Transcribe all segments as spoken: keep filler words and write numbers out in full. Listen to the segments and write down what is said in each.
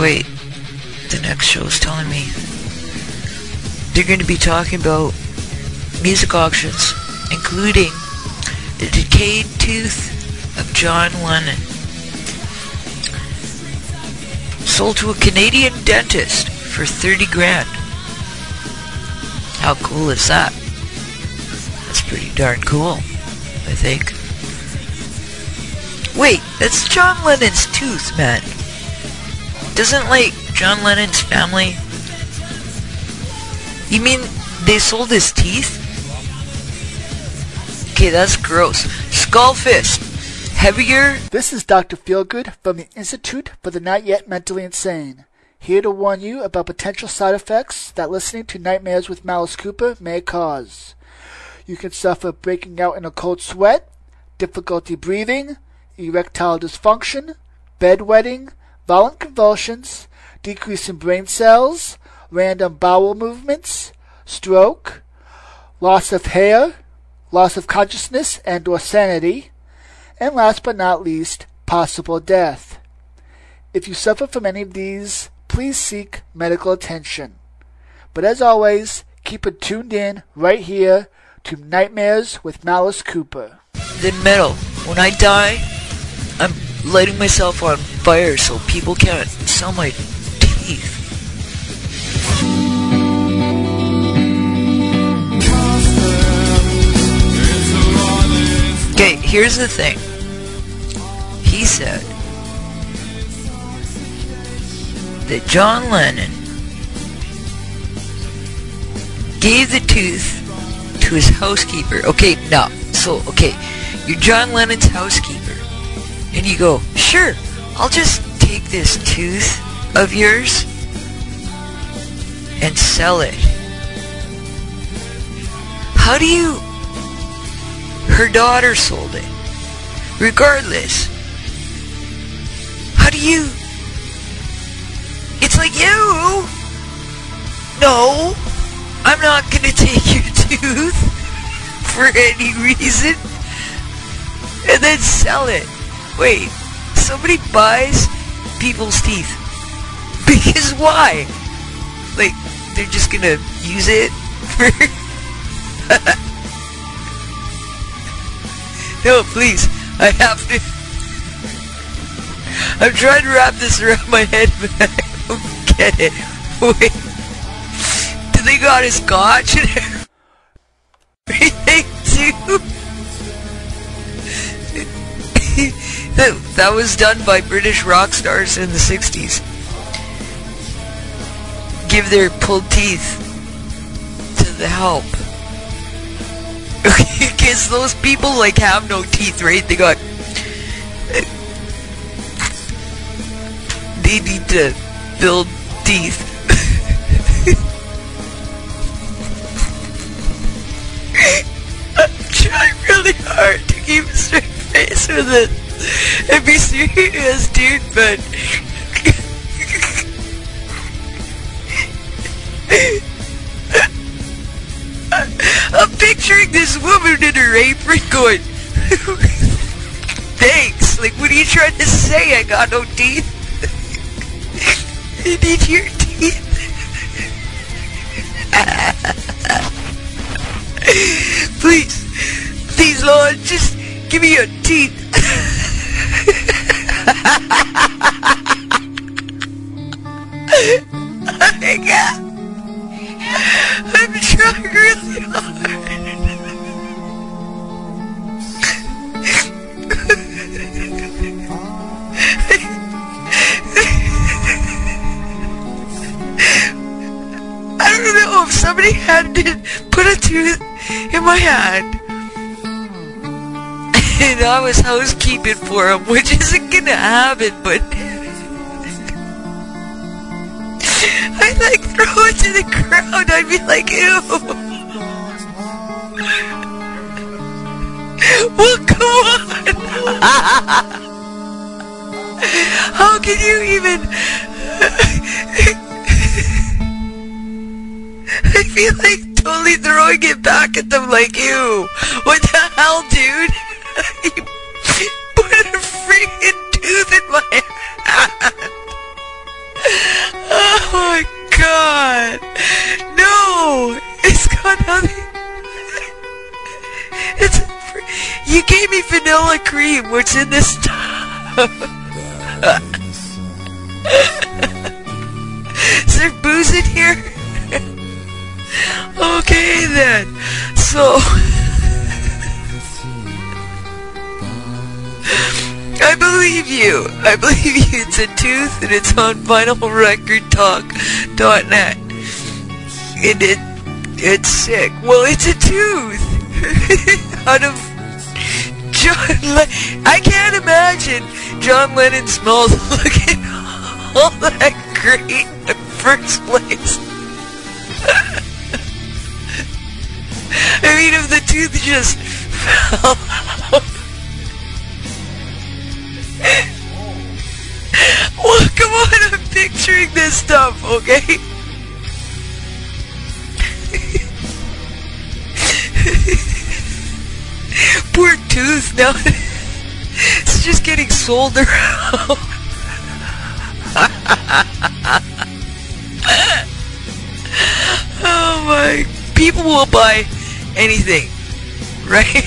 wait. The next show is telling me they're going to be talking about music auctions, including the decayed tooth of John Lennon, sold to a Canadian dentist for thirty grand. How cool is that? That's pretty darn cool, I think. Wait, that's John Lennon's tooth, man. Doesn't, like, John Lennon's family... You mean they sold his teeth? Okay, that's gross. Skull fist. Heavier? This is Doctor Feelgood from the Institute for the Not Yet Mentally Insane, here to warn you about potential side effects that listening to Nightmares with Malice Cooper may cause. You can suffer breaking out in a cold sweat, difficulty breathing, erectile dysfunction, bedwetting, violent convulsions, decrease in brain cells, random bowel movements, stroke, loss of hair, loss of consciousness and or sanity, and last but not least, possible death. If you suffer from any of these, please seek medical attention. But as always, keep it tuned in right here to Nightmares with Malice Cooper. Then metal. When I die, I'm lighting myself on fire so people can't sell my teeth. Okay, here's the thing. He said that John Lennon gave the tooth to his housekeeper. Okay, now, so, okay, you're John Lennon's housekeeper. And you go, sure, I'll just take this tooth of yours and sell it. How do you... Her daughter sold it. Regardless. How do you... It's like, you... No, I'm not gonna take your tooth for any reason and then sell it. Wait, somebody buys people's teeth. Because why? Like, they're just gonna use it for... No, please, I have to... I'm trying to wrap this around my head, but I don't get it. Wait, do they got his scotch and everything too? that, that was done by British rock stars in the sixties. Give their pulled teeth to the help. Because those people, like, have no teeth, right? They got... They need to build teeth. I'm trying really hard to keep a straight face with it and be serious, dude, but... I'm picturing this woman in her apron going, thanks, like, what are you trying to say? I got no teeth. I need your teeth. Please, please, Lord, just give me your teeth. Oh my God. I'm trying really hard. I don't know if somebody had to put a tooth in my hand and I was housekeeping for him, which isn't gonna happen, but I'd like throw it to the ground. I'd be like, ew. Well, come on. How can you even... I feel like totally throwing it back at them like, ew. What the hell, dude? You put a freaking tooth in my hand. You gave me vanilla cream. What's in this stuff? Is there booze in here? Okay then. So I believe you. I believe you. It's a tooth and it's on vinyl record talk dot net. And it it's sick. Well, it's a tooth. Out of John Le- I can't imagine John Lennon smells looking all that great in the first place. I mean, if the tooth just fell out. Well, come on, I'm picturing this stuff, okay? Poor tooth now. It's just getting sold around. Oh my. People will buy anything, right?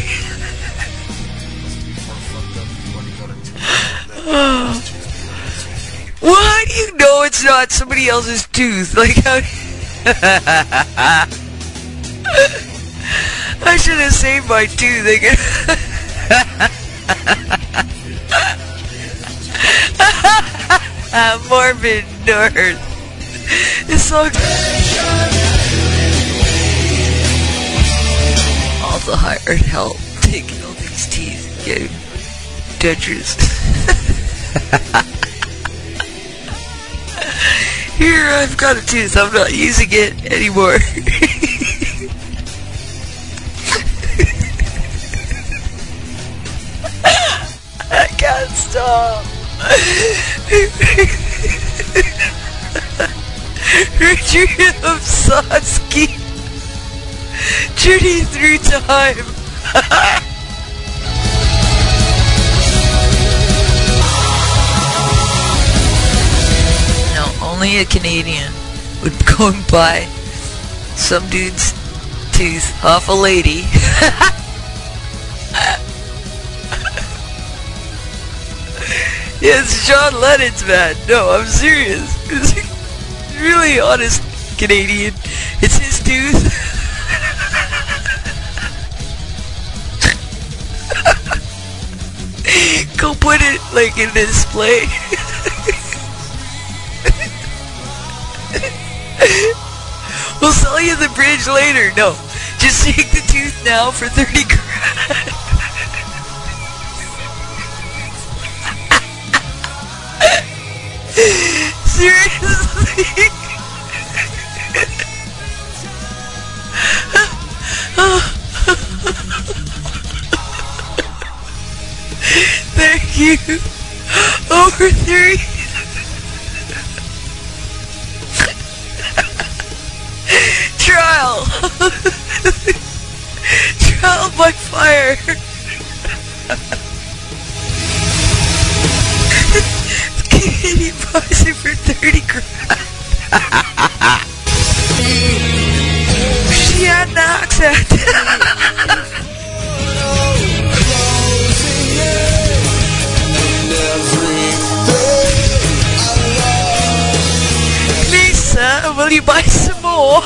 Oh. Well, how do you know it's not somebody else's tooth? Like, how... I should have saved my tooth. They could... Morbid North. This song... Also hired help taking all these teeth, getting dentures. Here, I've got a tooth. I'm not using it anymore. I can't stop. Retreat of Satsuki. Journey through time. No, only a Canadian would go and buy some dude's tooth off a lady. Yes, John Lennon's man. No, I'm serious. Really honest Canadian. It's his tooth. Go put it like in a display. We'll sell you the bridge later. No, just take the tooth now for thirty grand. Seriously? Thank you. Over three. Trial. Trial by fire. He buys it for thirty grand. She had an accent. Lisa, will you buy some more?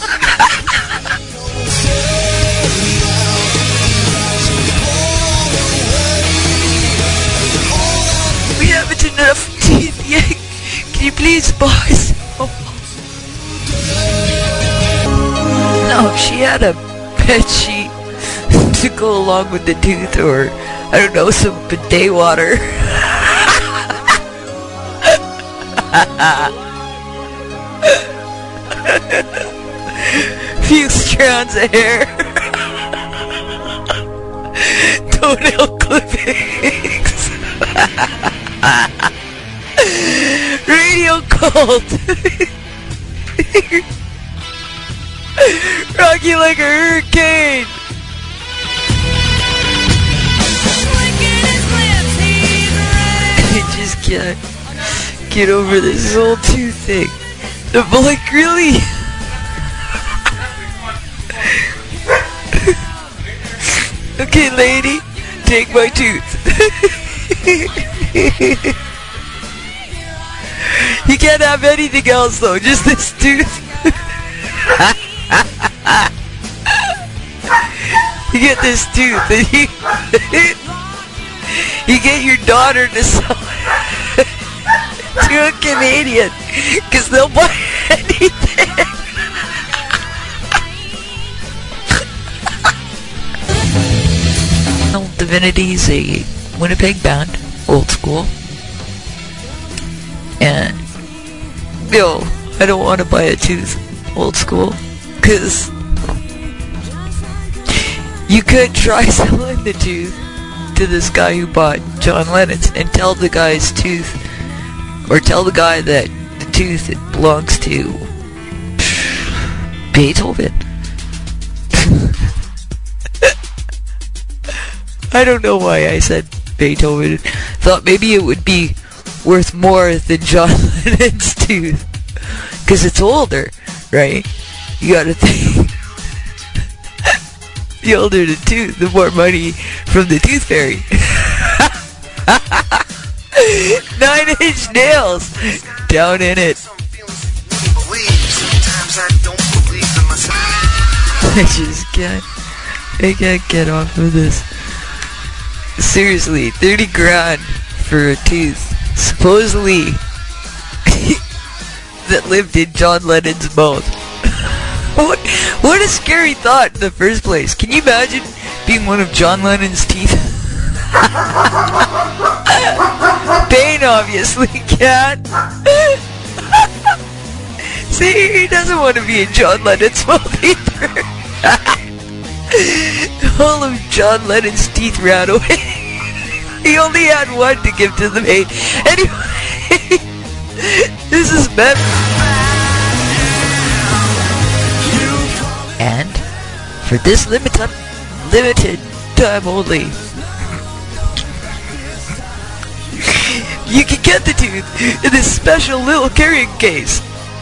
We haven't enough teeth yet. Can you please buy some more? No, she had a bed sheet to go along with the tooth, or I don't know, some bidet water. Few strands of hair. Toenail clippings. Radio cold. Rocky like a hurricane. I just can't get over this whole tooth thing. But like, really? Okay, lady, take my tooth. You can't have anything else though, just this tooth. You get this tooth and you, you get your daughter to sell it to a Canadian, because they'll buy anything. Divinity's a Winnipeg band, old school, and yo, I don't want to buy a tooth, old school, because you could try selling the tooth to this guy who bought John Lennon's and tell the guy's tooth, or tell the guy that the tooth it belongs to Beethoven. I don't know why I said Beethoven. Thought maybe it would be worth more than John Lennon's tooth, because it's older, right? You gotta think. The older the tooth, the more money from the tooth fairy. Nine Inch Nails, down in it. I just can't, I can't get off of this. Seriously, thirty grand for a tooth, supposedly, that lived in John Lennon's mouth. What, what a scary thought in the first place. Can you imagine being one of John Lennon's teeth? Bane obviously can't. See, he doesn't want to be in John Lennon's mouth either. All of John Lennon's teeth ran away. He only had one to give to the maid. Anyway, this is meant. And for this limited limited time only, you can get the tooth in this special little carrying case.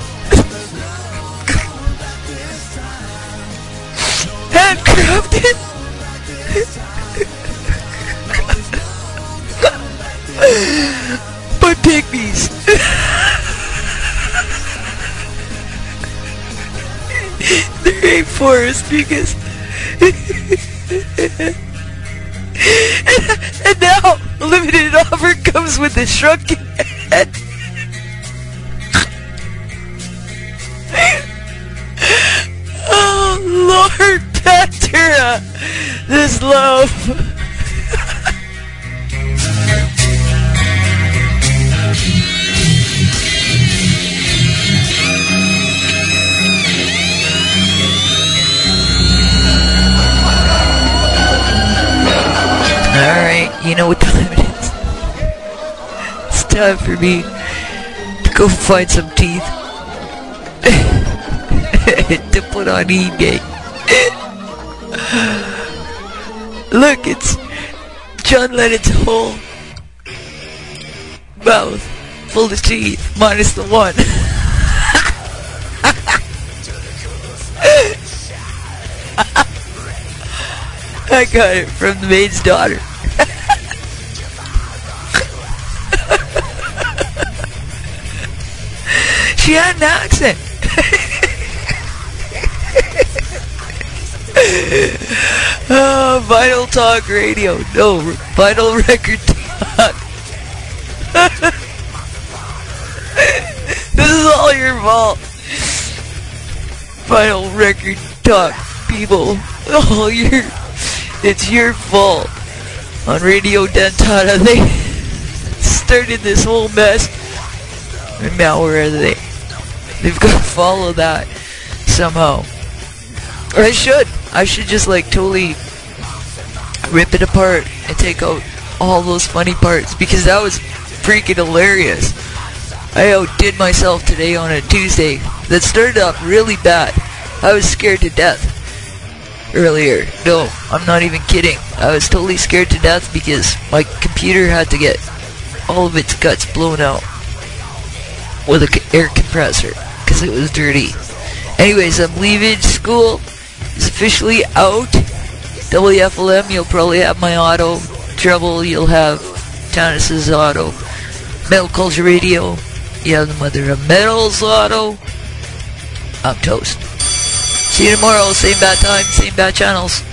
Handcrafted. By pygmies. The rainforest, because and, and now a limited offer comes with a shrunken head. Oh Lord, Pantera, this love. Alright, you know what time it is. It's time for me to go find some teeth to put on eBay. Look, it's John Lennon's whole mouth full of teeth, minus the one. I got it from the maid's daughter. She had an accent. Oh, Vinyl Talk Radio. No, Vinyl Record Talk. This is all your fault. Vinyl Record Talk, people. All your... It's your fault. On Radio Dentata, they started this whole mess. And now where are they? They've got to follow that somehow. Or I should. I should just like totally rip it apart and take out all those funny parts, because that was freaking hilarious. I outdid myself today on a Tuesday that started off really bad. I was scared to death earlier. No, I'm not even kidding. I was totally scared to death because my computer had to get all of its guts blown out with an air compressor because it was dirty. Anyways, I'm leaving. School is officially out. W F L M, you'll probably have my auto trouble, you'll have Tannis's Auto. Metal Culture Radio, you have the mother of metals auto. I'm toast. See you tomorrow, same bad time, same bad channels.